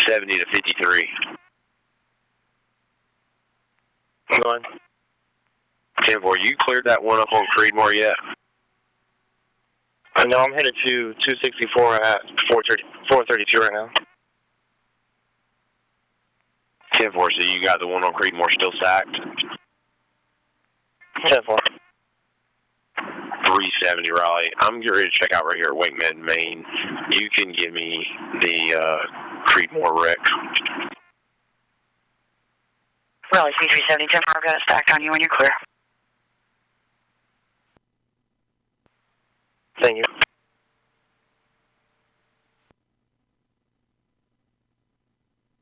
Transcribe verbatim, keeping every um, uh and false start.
seventy to fifty-three. Go on. ten four, you cleared that one up on Creedmoor yet? Uh, no, I'm headed to two sixty-four at four thirty-two right now. ten four, so you got the one on Creedmoor still stacked? ten four. three seventy, Raleigh. I'm getting ready to check out right here at Wakeman, Maine. You can give me the uh, Creedmoor wreck. Raleigh, C three seventy, ten four, I've got it stacked on you when you're clear. Thank you.